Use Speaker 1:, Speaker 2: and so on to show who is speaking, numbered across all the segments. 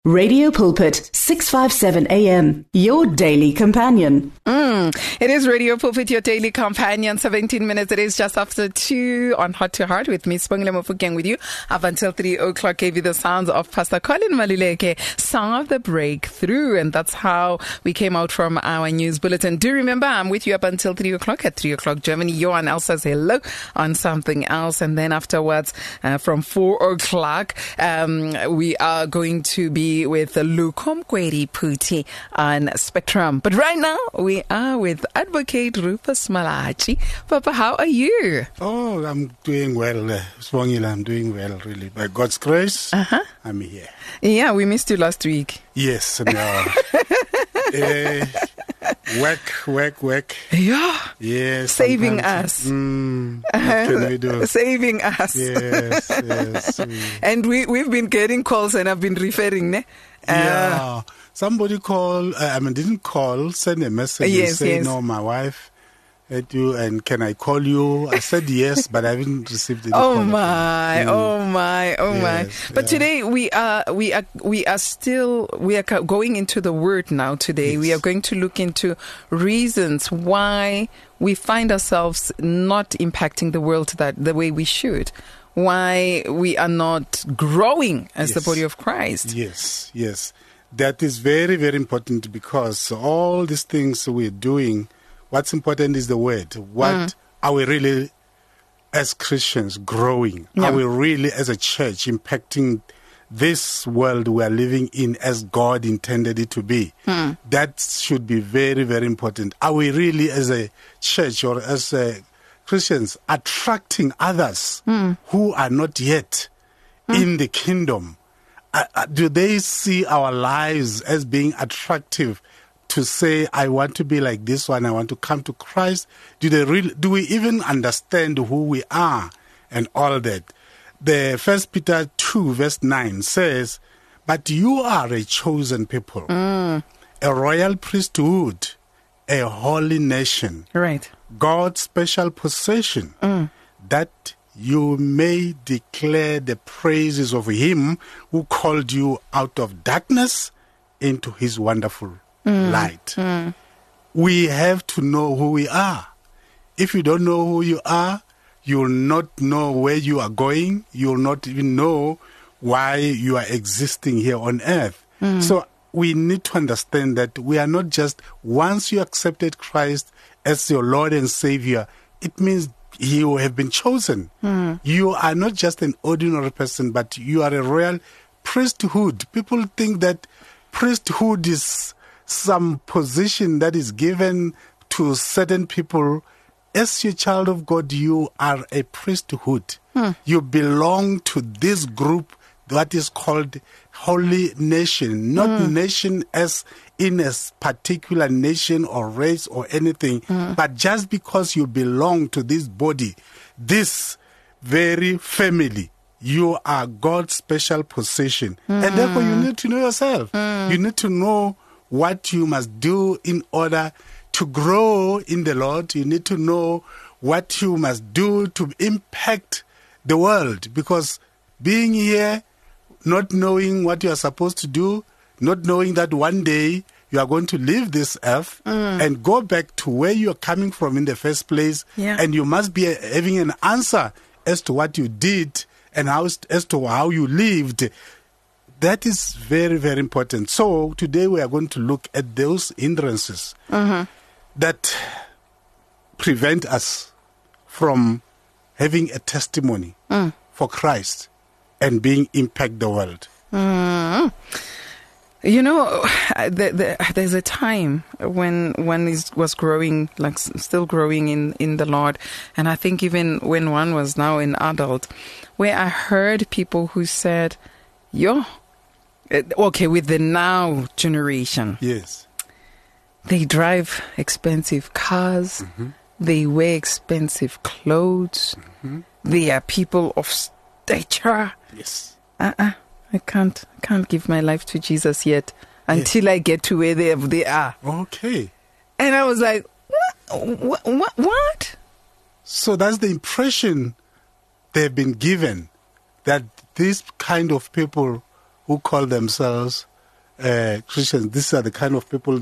Speaker 1: Radio Pulpit, 657 AM, your daily companion.
Speaker 2: It is Radio Pulpit, your daily companion. 17 minutes, it is just after 2 on Heart to Heart with me, Spongile Mofokeng, with you up until 3 o'clock. Gave you the sounds of Pastor Colin Maluleke, Song of the Breakthrough, and that's how we came out from our news bulletin. Do remember, I'm with you up until 3 o'clock. At 3 o'clock, Germany, Johan El says hello on something else, and then afterwards, from 4 o'clock, we are going to be with Lukom Kweri Puti on Spectrum. But right now, we are with Advocate Rufus Malachi. Papa, how are you?
Speaker 3: Oh, I'm doing well, Swangila. I'm doing well, really. By God's grace, I'm here.
Speaker 2: Yeah, we missed you last week.
Speaker 3: Yes, no. Work.
Speaker 2: Yeah.
Speaker 3: Yes.
Speaker 2: Saving us.
Speaker 3: What can we do?
Speaker 2: Saving us.
Speaker 3: Yes.
Speaker 2: And we've been getting calls and I've been referring, ne?
Speaker 3: Yeah. Somebody didn't call, send a message and say, no, my wife had you, and can I call you? I said yes, but I haven't received any call.
Speaker 2: Oh my. But today we are going into the Word now today. Yes. We are going to look into reasons why we find ourselves not impacting the world the way we should. Why we are not growing as the body of Christ.
Speaker 3: Yes. That is very, very important, because all these things we're doing, what's important is the word. What are we really, as Christians, growing? Yeah. Are we really, as a church, impacting this world we are living in as God intended it to be? That should be very, very important. Are we really, as a church or as Christians, attracting others who are not yet in the kingdom? Do they see our lives as being attractive to say, I want to be like this one, I want to come to Christ? Do we even understand who we are and all that? The 1 Peter 2 verse 9 says, but you are a chosen people, a royal priesthood, a holy nation,
Speaker 2: right? God's
Speaker 3: special possession, that you may declare the praises of Him who called you out of darkness into His wonderful light. We have to know who we are. If you don't know who you are, you'll not know where you are going. You'll not even know why you are existing here on earth. So we need to understand that we are not just, once you accepted Christ as your Lord and Savior, it means you have been chosen. You are not just an ordinary person, but you are a royal priesthood. People think that priesthood is some position that is given to certain people. As a child of God, you are a priesthood. You belong to this group that is called holy nation, not nation as in a particular nation or race or anything, but just because you belong to this body, this very family, you are God's special possession. And therefore you need to know yourself. You need to know what you must do in order to grow in the Lord. You need to know what you must do to impact the world, because being here, not knowing what you are supposed to do, not knowing that one day you are going to leave this earth and go back to where you are coming from in the first place, and you must be having an answer as to what you did and as to how you lived. That is very, very important. So today we are going to look at those hindrances that prevent us from having a testimony for Christ and being impact the world.
Speaker 2: You know, there's a time when one was growing, like still growing in the Lord, and I think even when one was now an adult, where I heard people who said, with the now generation,
Speaker 3: yes,
Speaker 2: they drive expensive cars, they wear expensive clothes, they are people of stature.
Speaker 3: Yes.
Speaker 2: I can't give my life to Jesus yet until I get to where they are.
Speaker 3: Okay.
Speaker 2: And I was like, what?
Speaker 3: So that's the impression they've been given, that these kind of people who call themselves Christians, these are the kind of people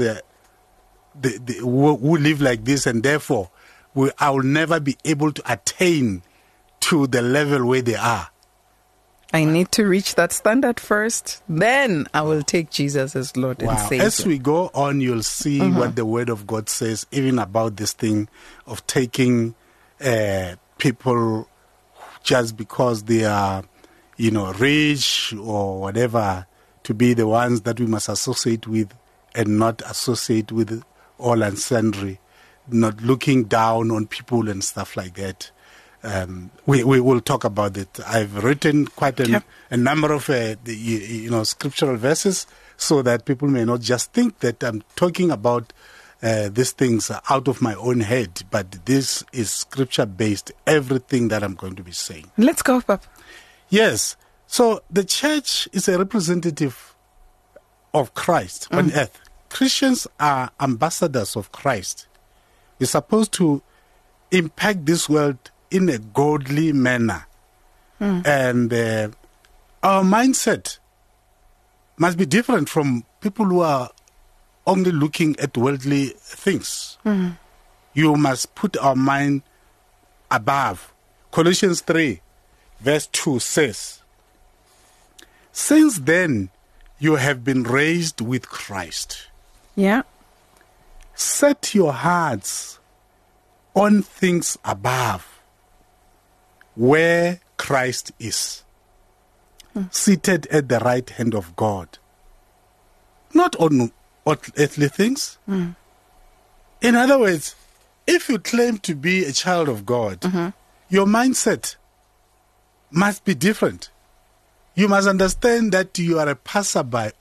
Speaker 3: who live like this, and therefore I will never be able to attain to the level where they are.
Speaker 2: I need to reach that standard first, then I will take Jesus as Lord and Savior.
Speaker 3: As we go on, you'll see what the Word of God says, even about this thing of taking people just because they are, rich or whatever, to be the ones that we must associate with and not associate with all and sundry, not looking down on people and stuff like that. We will talk about it. I've written quite a number of scriptural verses so that people may not just think that I'm talking about these things out of my own head, but this is scripture based, everything that I'm going to be saying.
Speaker 2: Let's go, Papa.
Speaker 3: Yes. So the church is a representative of Christ on earth. Christians are ambassadors of Christ. We're supposed to impact this world in a godly manner. And our mindset must be different from people who are only looking at worldly things. You must put our mind above. Colossians 3 verse 2 says, "Since then you have been raised with Christ.
Speaker 2: Yeah.
Speaker 3: Set your hearts on things above, where Christ is, seated at the right hand of God." Not on earthly things. In other words, if you claim to be a child of God, your mindset must be different. You must understand that you are a passerby.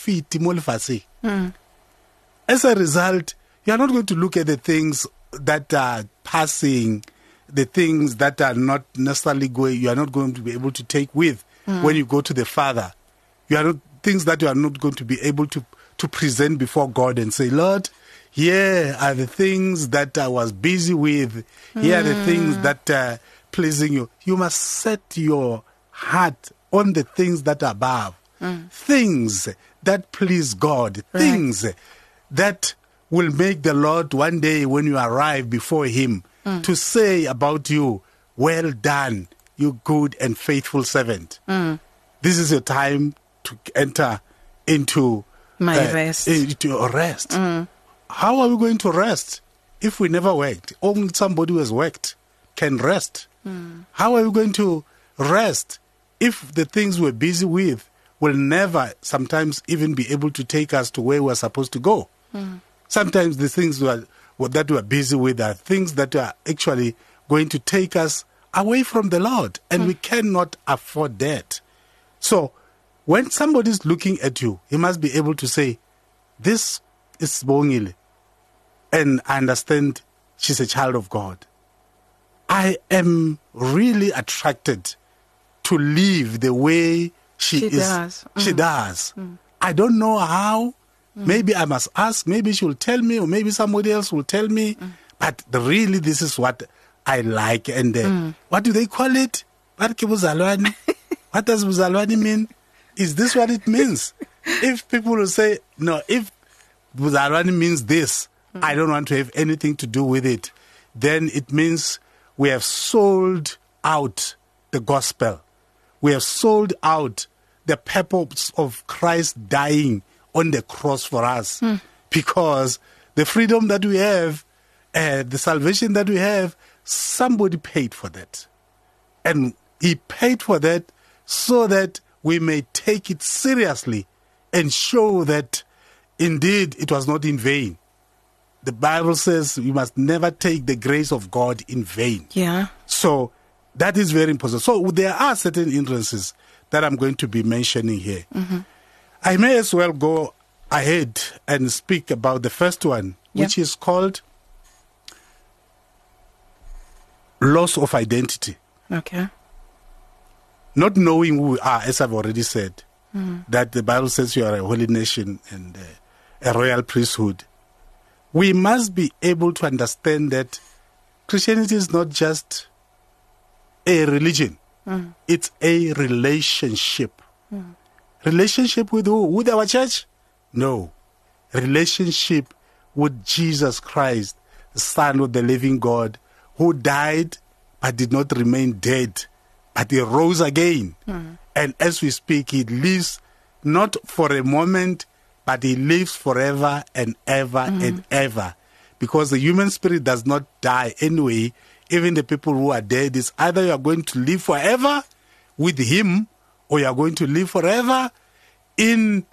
Speaker 3: As a result, you are not going to look at the things that are passing, the things that are not necessarily going, you are not going to be able to take with when you go to the Father. You are not things that you are not going to be able to present before God and say, "Lord, here are the things that I was busy with. Here are the things that are pleasing you." You must set your heart on the things that are above, things that please God, things that will make the Lord one day when you arrive before Him to say about you, "Well done, you good and faithful servant." This is your time to enter into
Speaker 2: my rest.
Speaker 3: Into rest. How are we going to rest if we never worked? Only somebody who has worked can rest. How are we going to rest if the things we're busy with will never sometimes even be able to take us to where we're supposed to go? Sometimes the things that we're busy with are things that are actually going to take us away from the Lord, and we cannot afford that. So when somebody's looking at you, he must be able to say, "This is Bongile, and I understand she's a child of God. I am really attracted to live the way she is. She does. I don't know how. Maybe I must ask. Maybe she will tell me, or maybe somebody else will tell me. But really, this is what I like." And what do they call it? What does Buzalwani mean? Is this what it means? If people will say, "No, if Buzalwani means this, I don't want to have anything to do with it," then it means we have sold out the gospel. We have sold out the purpose of Christ dying on the cross for us. Because the freedom that we have, the salvation that we have, somebody paid for that. And He paid for that so that we may take it seriously and show that indeed it was not in vain. The Bible says we must never take the grace of God in vain.
Speaker 2: Yeah.
Speaker 3: So that is very important. So there are certain hindrances that I'm going to be mentioning here. I may as well go ahead and speak about the first one, which is called loss of identity.
Speaker 2: Okay.
Speaker 3: Not knowing who we are, as I've already said, that the Bible says you are a holy nation and a royal priesthood. We must be able to understand that Christianity is not just a religion. It's a relationship. Relationship with who? With our church? No. Relationship with Jesus Christ, the Son of the living God, who died but did not remain dead, but he rose again. And as we speak, he lives not for a moment, but he lives forever and ever and ever. Because the human spirit does not die anyway. Even the people who are dead, is either you are going to live forever with him, or you are going to live forever in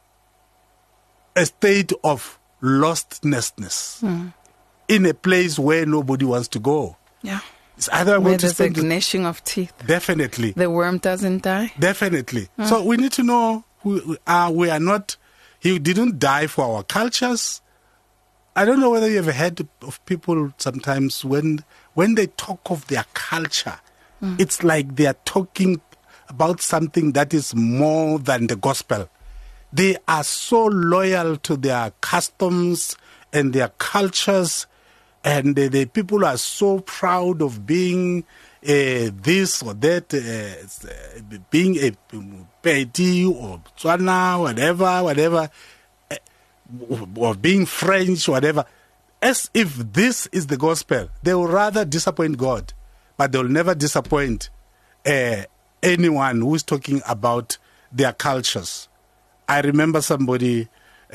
Speaker 3: a state of lostness, in a place where nobody wants to go.
Speaker 2: Yeah.
Speaker 3: It's either
Speaker 2: Where
Speaker 3: going to
Speaker 2: there's a
Speaker 3: spend
Speaker 2: gnashing of teeth.
Speaker 3: definitely,
Speaker 2: The worm doesn't die.
Speaker 3: definitely. So we need to know who we are. We are not. He didn't die for our cultures. I don't know whether you ever heard of people sometimes when they talk of their culture, it's like they are talking about something that is more than the gospel. They are so loyal to their customs and their cultures, and the people are so proud of being this or that, being a Pedi or Tswana, whatever, or being French, whatever. As if this is the gospel. They will rather disappoint God, but they will never disappoint anyone who is talking about their cultures. I remember somebody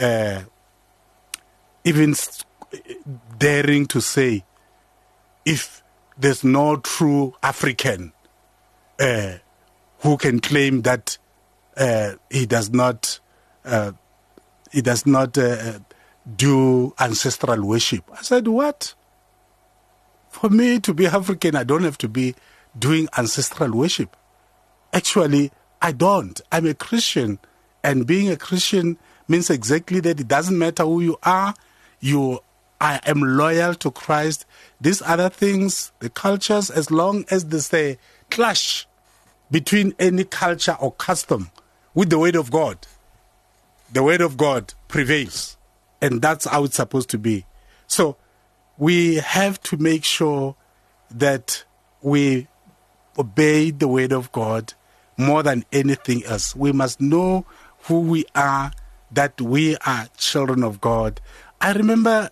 Speaker 3: even daring to say, if there's no true African who can claim that he does not do ancestral worship. I said, what? For me to be African, I don't have to be doing ancestral worship. Actually, I don't. I'm a Christian. And being a Christian means exactly that. It doesn't matter who you are. I am loyal to Christ. These other things, the cultures, as long as there's a clash between any culture or custom with the word of God, the word of God prevails. And that's how it's supposed to be. So we have to make sure that we obey the word of God more than anything else. We must know who we are, that we are children of God. I remember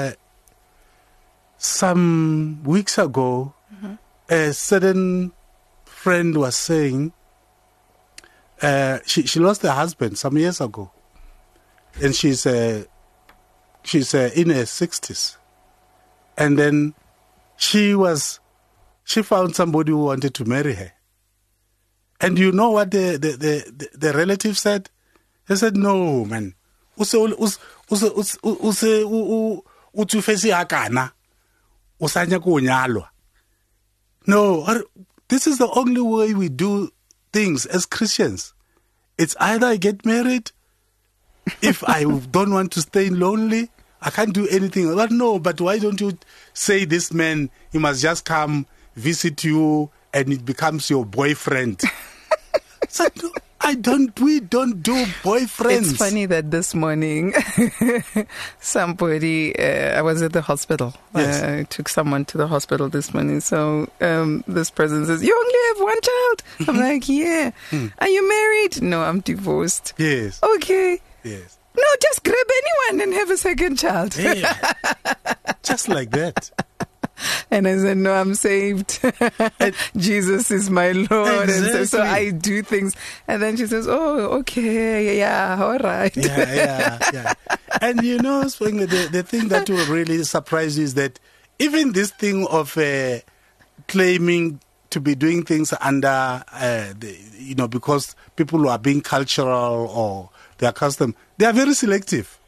Speaker 3: some weeks ago, a certain friend was saying she lost her husband some years ago, and she's in her 60s, and then she found somebody who wanted to marry her. And you know what the relative said? He said, "No, man. No, this is the only way we do things as Christians. It's either I get married, if I don't want to stay lonely, I can't do anything. But no, but why don't you say this man, he must just come visit you and it becomes your boyfriend?" So, no, we don't do boyfriends.
Speaker 2: It's funny that this morning, somebody, I was at the hospital.
Speaker 3: Yes.
Speaker 2: I took someone to the hospital this morning. So this person says, "You only have one child?" I'm like, "Yeah." "Are you married?" "No, I'm divorced."
Speaker 3: Yes.
Speaker 2: "Okay."
Speaker 3: Yes.
Speaker 2: "No, just grab anyone and have a second child."
Speaker 3: Yeah. Just like that.
Speaker 2: And I said, "No, I'm saved. Jesus is my Lord."
Speaker 3: Exactly.
Speaker 2: And so I do things. And then she says, "Oh, okay, yeah, all right."
Speaker 3: Yeah. And you know, the thing that will really surprise you is that even this thing of claiming to be doing things under, because people who are being cultural or their custom, they are very selective.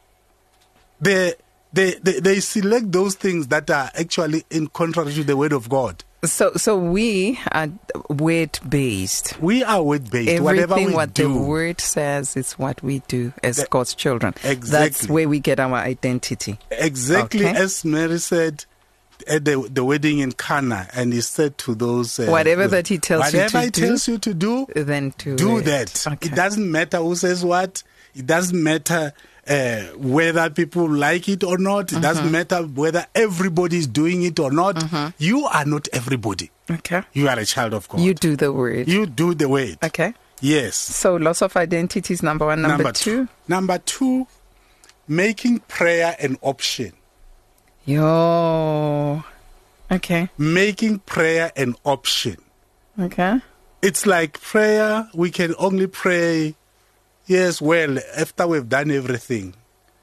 Speaker 3: They select those things that are actually in contrary to the word of God.
Speaker 2: So we are word based.
Speaker 3: We are word based.
Speaker 2: Everything
Speaker 3: Whatever we
Speaker 2: what
Speaker 3: do,
Speaker 2: the word says is what we do as God's children.
Speaker 3: Exactly.
Speaker 2: That's where we get our identity.
Speaker 3: Exactly
Speaker 2: Okay.
Speaker 3: as Mary said at the wedding in Cana, and he said to those
Speaker 2: Whatever that he tells you to
Speaker 3: whatever he
Speaker 2: do,
Speaker 3: tells you to do,
Speaker 2: then
Speaker 3: do
Speaker 2: it.
Speaker 3: that.
Speaker 2: Okay.
Speaker 3: It doesn't matter who says what. It doesn't matter whether people like it or not. It doesn't matter whether everybody is doing it or not. You are not everybody.
Speaker 2: Okay.
Speaker 3: You are a child of God.
Speaker 2: You do the word.
Speaker 3: You do the word.
Speaker 2: Okay.
Speaker 3: Yes.
Speaker 2: So loss of identity is number one. Number two?
Speaker 3: Number two, making prayer an option.
Speaker 2: Yo. Okay.
Speaker 3: Making prayer an option.
Speaker 2: Okay.
Speaker 3: It's like prayer, we can only pray, yes, well, after we've done everything,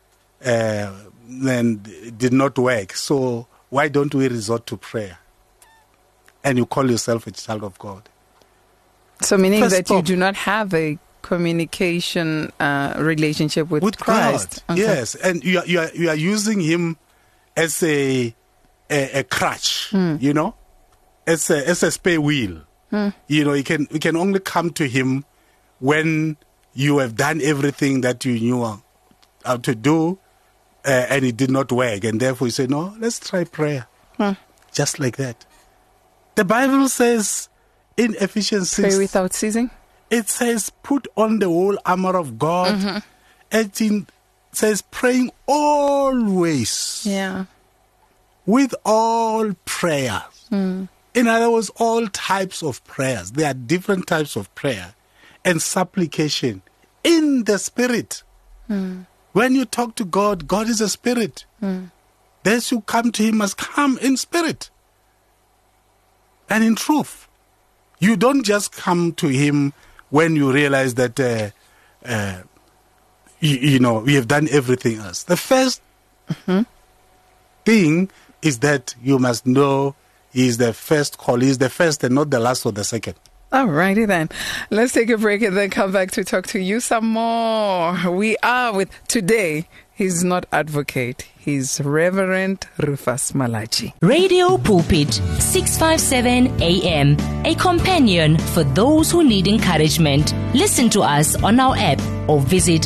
Speaker 3: then it did not work. So why don't we resort to prayer? And you call yourself a child of God.
Speaker 2: So meaning
Speaker 3: First
Speaker 2: that
Speaker 3: stop.
Speaker 2: you do not have a communication relationship with Christ.
Speaker 3: God.
Speaker 2: Okay.
Speaker 3: Yes, and you are using him as a crutch, you know, as a spare wheel. You know, we can only come to him when you have done everything that you knew how to do, and it did not work, and therefore you say, no, let's try prayer. Just like that. The Bible says in Ephesians 6,
Speaker 2: Pray without ceasing.
Speaker 3: it says, put on the whole armor of God. And it says, praying always
Speaker 2: Yeah.
Speaker 3: with all prayers. In other words, all types of prayers. There are different types of prayer and supplication in the Spirit. When you talk to God, God is a spirit. Those who come to him must come in spirit and in truth. You don't just come to him when you realize that, you know, we have done everything else. The first thing is that you must know he is the first call. He is the first and not the last or the second.
Speaker 2: Alrighty then. Let's take a break and then come back to talk to you some more. We are with today. He's not advocate. He's Reverend Rufus Malachi.
Speaker 4: Radio Pulpit, 657 AM. A companion for those who need encouragement. Listen to us on our app or visit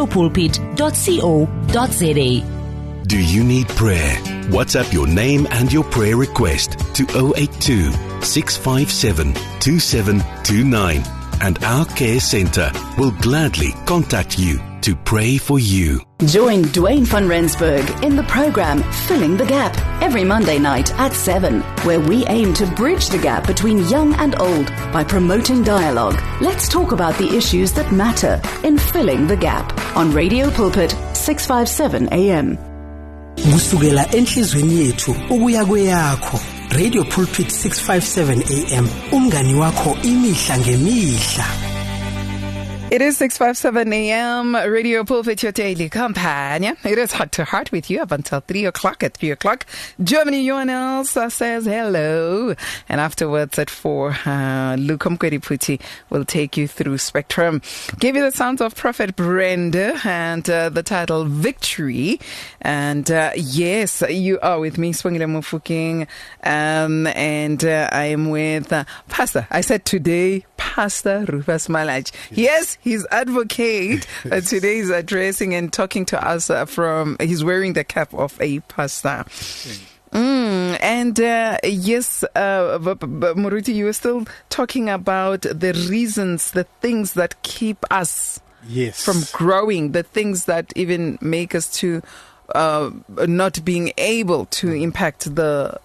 Speaker 4: radiopulpit.co.za.
Speaker 5: Do you need prayer? WhatsApp your name and your prayer request to 082 657 2729 and our care center will gladly contact you to pray for you.
Speaker 1: Join Dwayne van Rensburg in the program Filling the Gap every Monday night at 7, where we aim to bridge the gap between young and old by promoting dialogue. Let's talk about the issues that matter in Filling the Gap on Radio Pulpit 657 AM.
Speaker 6: Kusukela enhlizweni yethu ukuya kweyakho. Radio Pulpit 657 AM, umngani wakho imihla ngemihla.
Speaker 2: It is 6:57 a.m. Radio Pulpit, your daily companion. It is Heart to Heart with you up until 3 o'clock. At 3 o'clock, Germany UNLs says hello. And afterwards at 4, Luke Mkwediputi will take you through Spectrum. Give you the sounds of Prophet Brenda and the title Victory. And yes, you are with me, Swangile Mufukeng. And I am with Pastor. I said today, Pastor Rufus Malachi. Yes, he's advocate. Today he's addressing and talking to us he's wearing the cap of a pastor. And yes, Muruti, you were still talking about the reasons, the things that keep us from growing, the things that even make us to not being able to impact the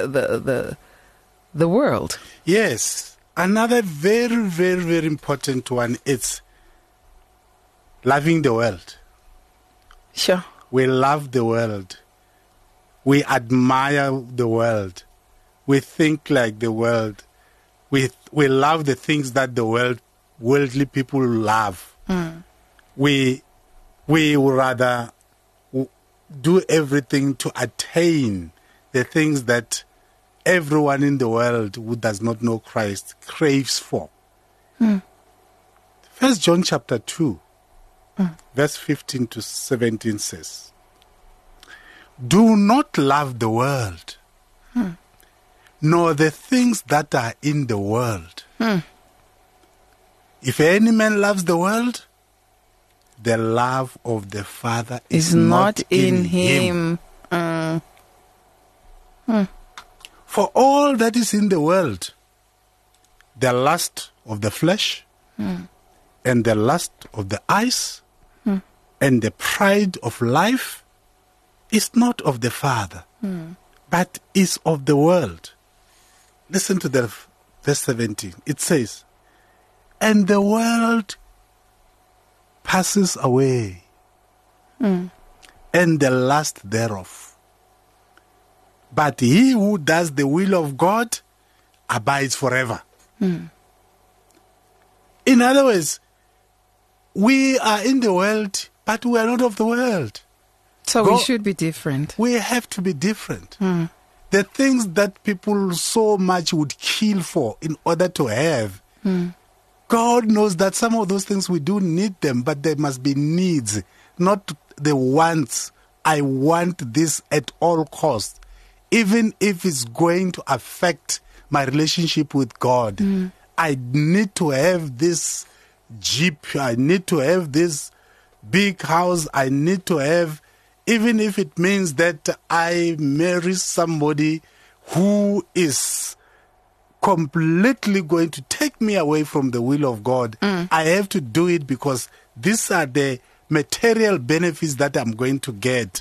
Speaker 2: world.
Speaker 3: Yes. Another very, very, very important one is loving the world.
Speaker 2: Sure.
Speaker 3: We love the world. We admire the world. We think like the world. We love the things that the worldly people love. We would rather do everything to attain the things that everyone in the world who does not know Christ craves for. 1 John chapter 2, verse 15 to 17 says, do not love the world, nor the things that are in the world. If any man loves the world, the love of the Father is not in him. For all that is in the world, the lust of the flesh, and the lust of the eyes, and the pride of life is not of the Father, but is of the world. Listen to the verse 17. It says, And the world passes away, and the lust thereof. But he who does the will of God abides forever. In other words, we are in the world, but we are not of the world.
Speaker 2: So we should be different.
Speaker 3: We have to be different. The things that people so much would kill for in order to have, God knows that some of those things we do need them, but there must be needs, not the wants. I want this at all costs, even if it's going to affect my relationship with God. I need to have this Jeep. I need to have this big house. I need to have, even if it means that I marry somebody who is completely going to take me away from the will of God. I have to do it because these are the material benefits that I'm going to get.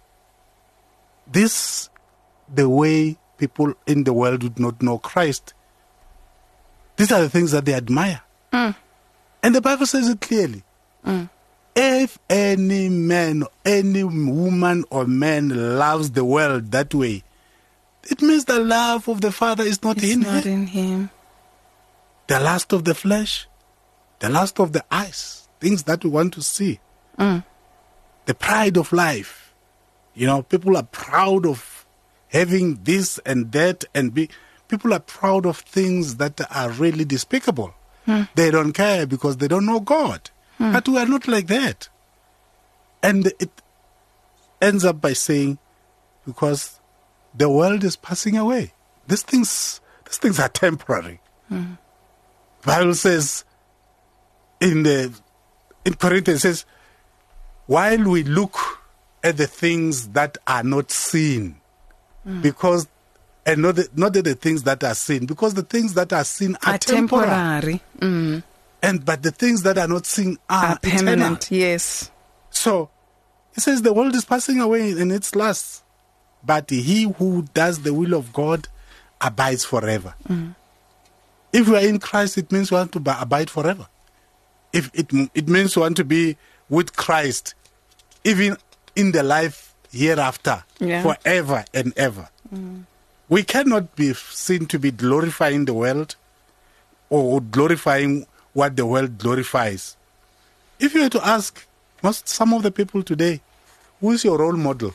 Speaker 3: This, the way people in the world would not know Christ. These are the things that they admire. And the Bible says it clearly. If any man, any woman or man loves the world that way, it means the love of the Father is not in him. The lust of the flesh, the lust of the eyes, things that we want to see. The pride of life. You know, people are proud of having this and that, and people are proud of things that are really despicable. They don't care because they don't know God. But we are not like that. And it ends up by saying, because the world is passing away. These things are temporary. The Bible says in Corinthians, says, while we look at the things that are not seen, because and not the things that are seen, because the things that are seen are temporary. But the things that are not seen are
Speaker 2: permanent.
Speaker 3: eternal.
Speaker 2: Yes.
Speaker 3: So it says the world is passing away in its lust, but he who does the will of God abides forever. If we are in Christ, it means we want to abide forever. If it means we want to be with Christ, even in the life hereafter, forever and ever. We cannot be seen to be glorifying the world or glorifying what the world glorifies. If you were to ask some of the people today, who is your role model?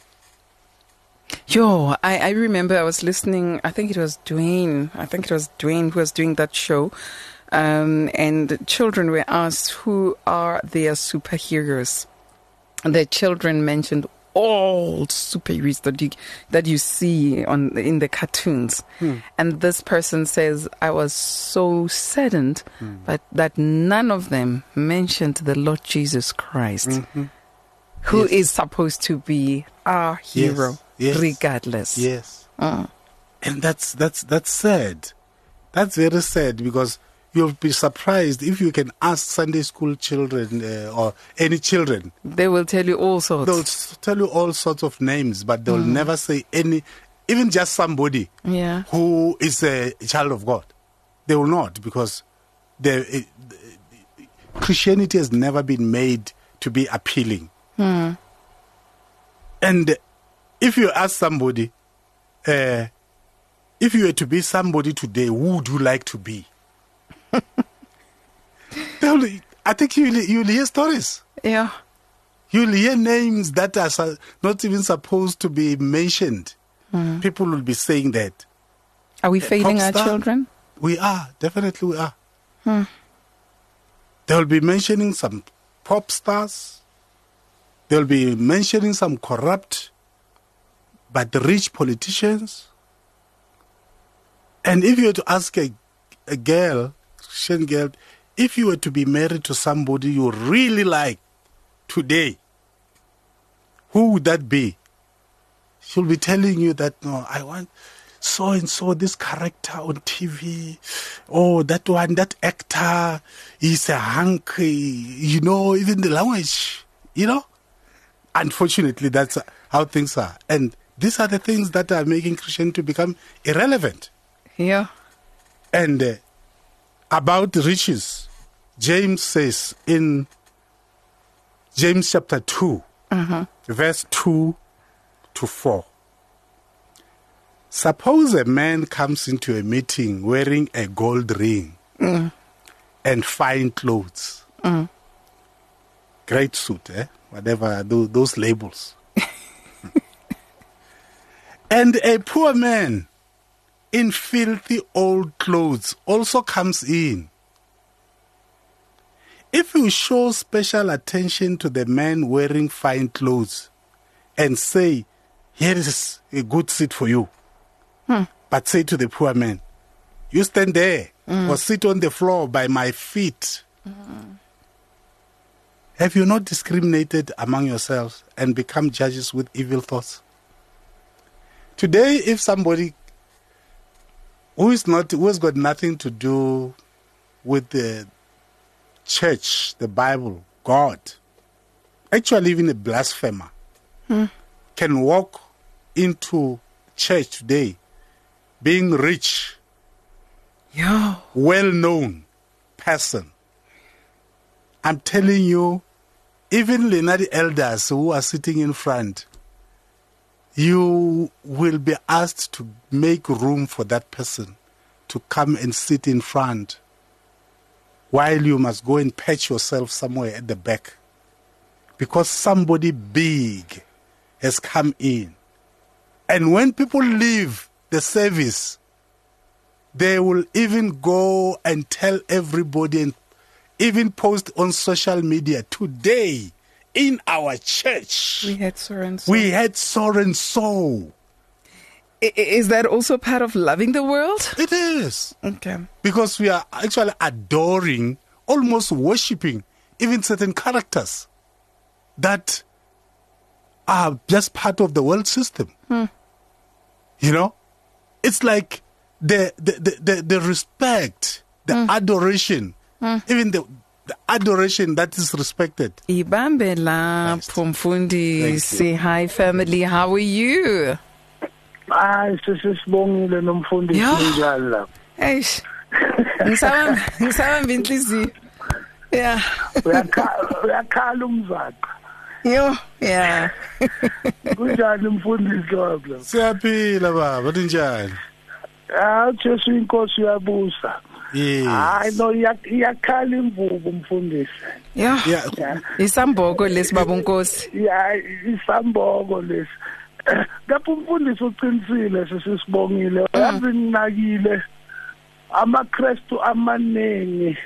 Speaker 2: I remember I was listening, I think it was Dwayne who was doing that show, and children were asked who are their superheroes. And the children mentioned all superheroes that you see in the cartoons. And this person says, I was so saddened but that none of them mentioned the Lord Jesus Christ, who is supposed to be our hero, regardless.
Speaker 3: Yes. And that's sad. That's very sad, because you'll be surprised if you can ask Sunday school children or any children.
Speaker 2: They will tell you all sorts.
Speaker 3: They'll tell you all sorts of names, but they'll never say any, even just somebody who is a child of God. They will not, because Christianity has never been made to be appealing. And if you ask somebody, if you were to be somebody today, who would you like to be? I think you'll hear stories.
Speaker 2: Yeah.
Speaker 3: You'll hear names that are not even supposed to be mentioned. People will be saying that.
Speaker 2: Are we failing our children?
Speaker 3: We are. Definitely we are. They'll be mentioning some pop stars. They'll be mentioning some corrupt but rich politicians. And if you were to ask a girl, Christian girl, if you were to be married to somebody you really like today, who would that be? She'll be telling you that, no, I want so and so, this character on TV. Oh, that one, that actor, he's a hunk, even the language, Unfortunately, that's how things are. And these are the things that are making Christianity to become irrelevant.
Speaker 2: Yeah.
Speaker 3: And about riches, James says in James chapter 2, verse 2 to 4. Suppose a man comes into a meeting wearing a gold ring and fine clothes. Great suit, whatever, those labels. And a poor man in filthy old clothes also comes in. If you show special attention to the man wearing fine clothes and say, here is a good seat for you, but say to the poor man, you stand there or sit on the floor by my feet. Have you not discriminated among yourselves and become judges with evil thoughts? Today, if somebody who has got nothing to do with the church, the Bible, God, actually even a blasphemer, can walk into church today being rich, well-known person, I'm telling you, even the elders who are sitting in front, you will be asked to make room for that person to come and sit in front, while you must go and patch yourself somewhere at the back, because somebody big has come in. And when people leave the service, they will even go and tell everybody and even post on social media, today in our church
Speaker 2: we had so and so.
Speaker 3: We had so and so.
Speaker 2: Is that also part of loving the world?
Speaker 3: It is.
Speaker 2: Okay.
Speaker 3: Because we are actually adoring, almost worshipping, even certain characters that are just part of the world system. You know? It's like the respect, the adoration, even the adoration that is respected.
Speaker 2: Ibambe la Pumfundi, say hi family, how are you?
Speaker 7: Hayi sisibongile nomfundisi njalo lapha.
Speaker 2: Eish. Ngisaba inhliziyo. Yeah.
Speaker 7: Uyakhala umzaqo.
Speaker 2: Yo, yeah.
Speaker 7: Kunjani umfundisi lapha?
Speaker 3: Siyaphila baba, njani?
Speaker 7: Jesu inkosi uyabusa.
Speaker 3: Yes.
Speaker 7: Hayi no iyakhala imvubu umfundisi.
Speaker 2: Yeah. Isambogo lesibaba Nkosi.
Speaker 7: Yeah, isambogo lesi. Kapho umfundisi uqinisile sisibongile. Yazi ninakile amaKristu amanengi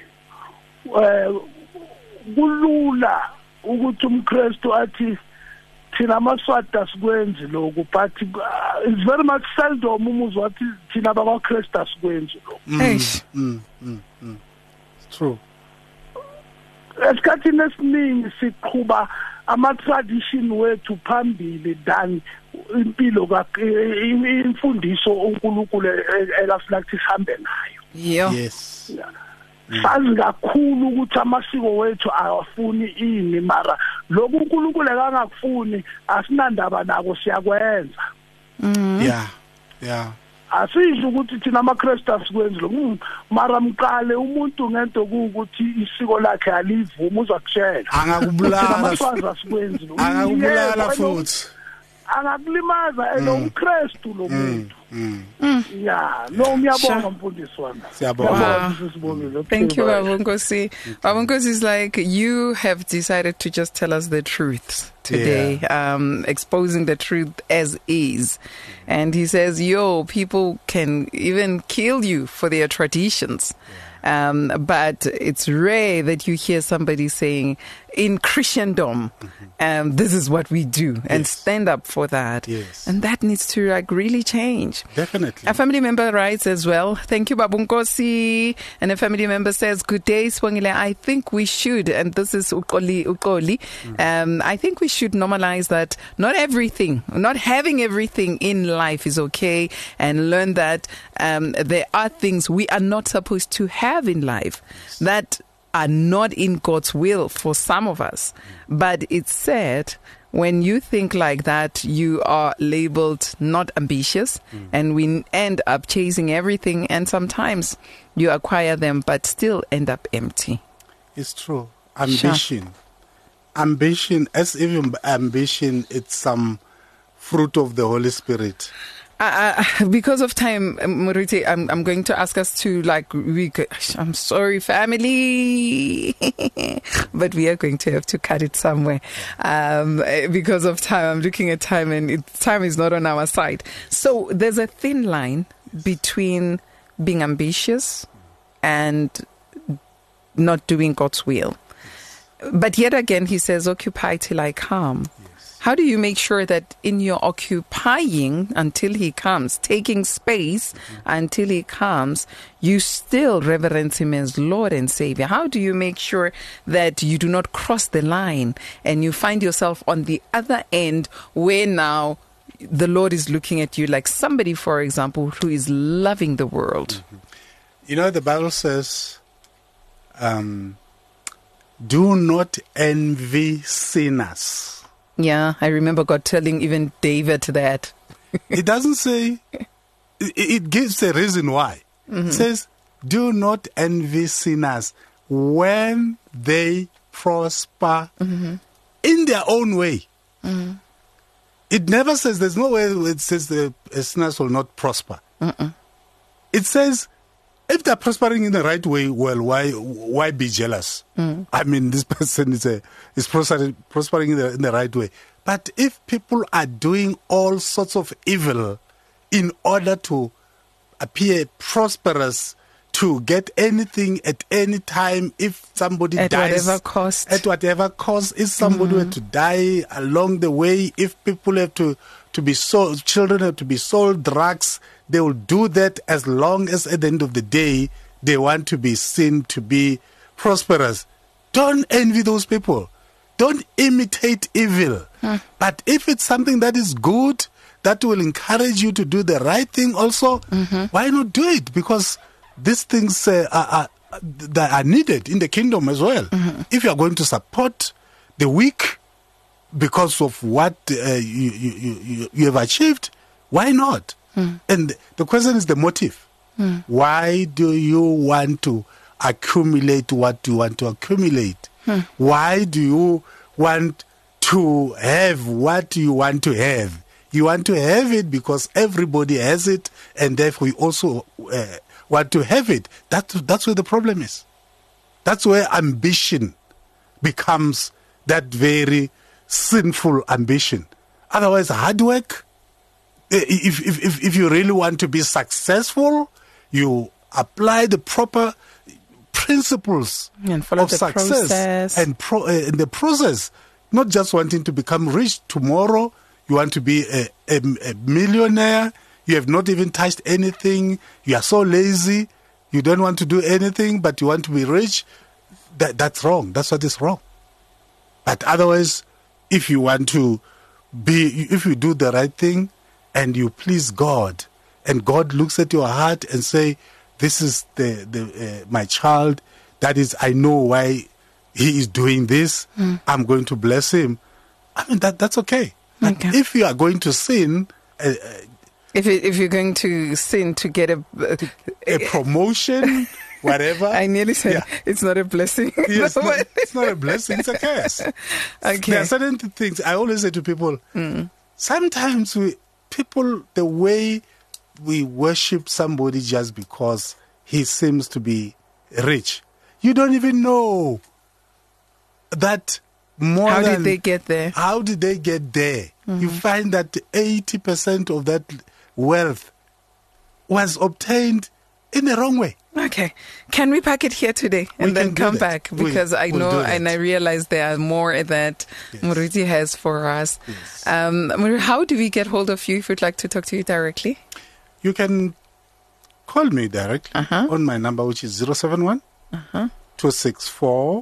Speaker 7: kulula ukuthi umKristu athi thina amaswati asikwenzi lokho, but it's very much seldom umuzwa wathi thina abaKristu asikwenzi lokho.
Speaker 2: Eish.
Speaker 3: It's true.
Speaker 7: Esikhathini esiningi siqhuba ama-tradition wethu phambili than impilo imfundiso uNkulunkulu elafuna ukuthi sihambe nayo.
Speaker 2: Yo.
Speaker 3: Yes.
Speaker 7: Sazi kakhulu ukuthi amasiko wethu awafuni ini, mara lokhu uNkulunkulu akangakufuni asinandaba nako siyakwenza.
Speaker 3: Yeah.
Speaker 7: Asisho ukuthi thina amaKristu asikwenzi lokho, mara mqale umuntu ngento ukuthi isiko lakhe alivumi uzakutshela.
Speaker 3: Angakubulala.
Speaker 7: Asikwenzi lokho.
Speaker 3: Angakubulala futhi.
Speaker 7: Angakulimaza umKristu lo muntu. Yeah, no ngiyabonga mfundisi wami.
Speaker 3: Siyabonga.
Speaker 2: Thank you, Baba Nkosi. Baba Nkosi is like, you have decided to just tell us the truth today, exposing the truth as is. And he says, people can even kill you for their traditions. But it's rare that you hear somebody saying, in Christendom, this is what we do, and stand up for that.
Speaker 3: Yes.
Speaker 2: And that needs to really change.
Speaker 3: Definitely.
Speaker 2: A family member writes as well, thank you, Baba Nkosi. And a family member says, good day, Swangile. I think we should, and this is Ukoli. I think we should normalize that not having everything in life is okay, and learn that there are things we are not supposed to have in life that are not in God's will for some of us. But it's said, when you think like that, you are labeled not ambitious, and we end up chasing everything, and sometimes you acquire them but still end up empty.
Speaker 3: It's true. Ambition. Ambition, as even ambition, it's some fruit of the Holy Spirit.
Speaker 2: Because of time, Moruti, I'm going to ask us to I'm sorry, family, but we are going to have to cut it somewhere. Because of time, I'm looking at time and time is not on our side. So there's a thin line between being ambitious and not doing God's will. But yet again, he says, occupy till I come. How do you make sure that in your occupying until he comes, taking space until he comes, you still reverence him as Lord and Savior? How do you make sure that you do not cross the line and you find yourself on the other end where now the Lord is looking at you like somebody, for example, who is loving the world?
Speaker 3: You know, the Bible says, do not envy sinners.
Speaker 2: Yeah, I remember God telling even David that.
Speaker 3: It doesn't say, it gives a reason why. It says, do not envy sinners when they prosper in their own way. It never says, there's no way it says the sinners will not prosper. It says, if they're prospering in the right way, well, why be jealous? I mean, this person is prospering in the right way. But if people are doing all sorts of evil in order to appear prosperous, to get anything at any time, if somebody dies, at whatever cost, if somebody were to die along the way, if people have to be sold, children have to be sold drugs, they will do that as long as at the end of the day they want to be seen to be prosperous. Don't envy those people. Don't imitate evil. But if it's something that is good, that will encourage you to do the right thing also, why not do it? Because these things that are needed in the kingdom as well. If you are going to support the weak because of what you have achieved, why not? And the question is the motive. Why do you want to accumulate what you want to accumulate? Why do you want to have what you want to have? You want to have it because everybody has it, and therefore you also want to have it. That's where the problem is. That's where ambition becomes that very sinful ambition. Otherwise, hard work. If you really want to be successful, you apply the proper principles
Speaker 2: and follow
Speaker 3: of
Speaker 2: the
Speaker 3: success and in the process. Not just wanting to become rich tomorrow. You want to be a millionaire. You have not even touched anything. You are so lazy. You don't want to do anything, but you want to be rich. That's wrong. That's what is wrong. But otherwise, if you want to if you do the right thing and you please God, and God looks at your heart and say, this is my child. That is, I know why he is doing this. I'm going to bless him. I mean, that's okay. But if you are going to sin,
Speaker 2: if you're going to sin to get a
Speaker 3: promotion, whatever.
Speaker 2: I nearly said it's not a blessing.
Speaker 3: Yes, no, it's not a blessing, it's a curse.
Speaker 2: Okay.
Speaker 3: There are certain things I always say to people, sometimes people, the way we worship somebody just because he seems to be rich, you don't even know that more
Speaker 2: How
Speaker 3: than...
Speaker 2: did they get there?
Speaker 3: How did they get there? You find that 80% of that wealth was obtained in the wrong way.
Speaker 2: Okay. Can we pack it here today and then come back? Because I know and I realize there are more that Moruti has for us.
Speaker 3: Yes.
Speaker 2: How do we get hold of you if we'd like to talk to you directly?
Speaker 3: You can call me directly on my number, which is 071 264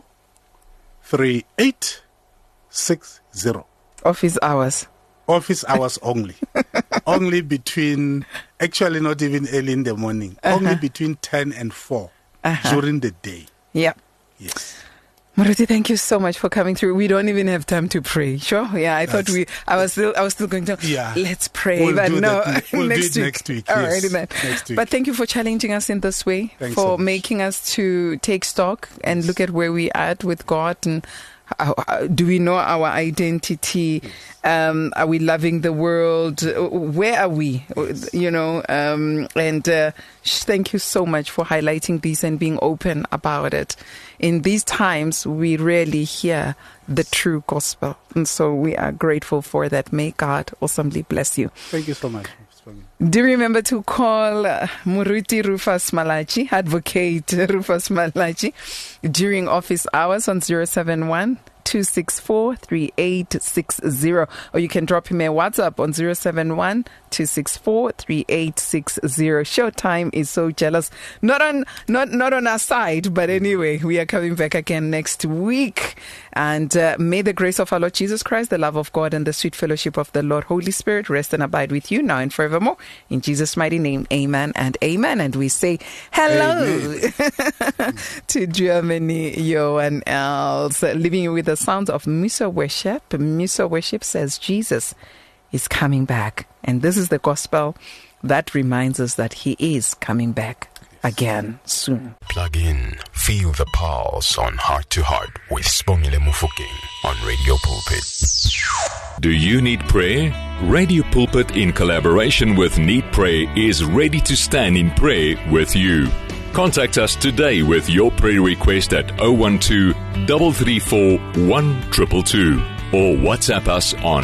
Speaker 3: 3860.
Speaker 2: Office hours.
Speaker 3: Office hours only. Only between, actually not even early in the morning, only between 10 and 4 during the day.
Speaker 2: Yeah.
Speaker 3: Yes.
Speaker 2: Moruti, thank you so much for coming through. We don't even have time to pray. Sure? Yeah, I thought I was still going to, let's pray.
Speaker 3: We'll
Speaker 2: but
Speaker 3: do
Speaker 2: no,
Speaker 3: we'll
Speaker 2: next
Speaker 3: do it
Speaker 2: week.
Speaker 3: next week.
Speaker 2: All
Speaker 3: yes,
Speaker 2: right, then.
Speaker 3: Next week.
Speaker 2: But thank you for challenging us in this way,
Speaker 3: Thanks
Speaker 2: for
Speaker 3: so much.
Speaker 2: making us to take stock and look at where we are with God and do we know our identity? Are we loving the world? Where are we? Thank you so much for highlighting this and being open about it. In these times, we rarely hear the true gospel. And so we are grateful for that. May God awesomely bless you.
Speaker 3: Thank you so much.
Speaker 2: Do remember to call Moruti Rufus Malachi, Advocate Rufus Malachi, during office hours on 071-264-3860, or you can drop him a WhatsApp on 071-264-3860. Showtime is so jealous. Not on our side, but anyway, we are coming back again next week. And may the grace of our Lord Jesus Christ, the love of God, and the sweet fellowship of the Lord Holy Spirit rest and abide with you now and forevermore. In Jesus' mighty name, amen and amen. And we say hello to Germany, Johan else, leaving you with the sounds of Musa worship. Musa worship says Jesus is coming back. And this is the gospel that reminds us that he is coming back again soon.
Speaker 8: Plug in, feel the pulse on Heart to Heart with Sibongile Mofokeng on Radio Pulpit.
Speaker 9: Do you need prayer? Radio Pulpit, in collaboration with Need Pray, is ready to stand in prayer with you. Contact us today with your prayer request at 012-334-1222 or WhatsApp us on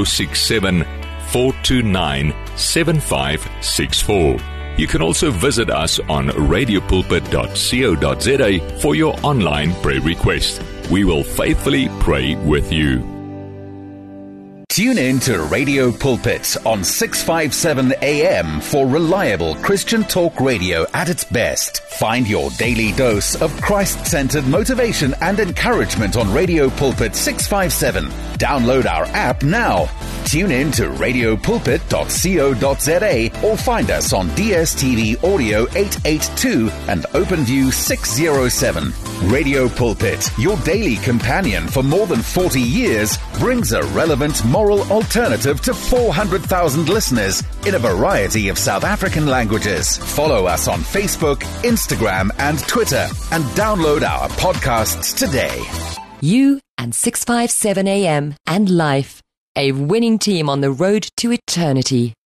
Speaker 9: 067-429-7564. You can also visit us on radiopulpit.co.za for your online prayer request. We will faithfully pray with you.
Speaker 10: Tune in to Radio Pulpit on 657 AM for reliable Christian talk radio at its best. Find your daily dose of Christ-centered motivation and encouragement on Radio Pulpit 657. Download our app now. Tune in to radiopulpit.co.za or find us on DSTV Audio 882 and OpenView 607. Radio Pulpit, your daily companion for more than 40 years, brings a relevant moral alternative to 400,000 listeners in a variety of South African languages. Follow us on Facebook, Instagram, and Twitter, and download our podcasts today.
Speaker 11: You and 657 AM and Life, a winning team on the road to eternity.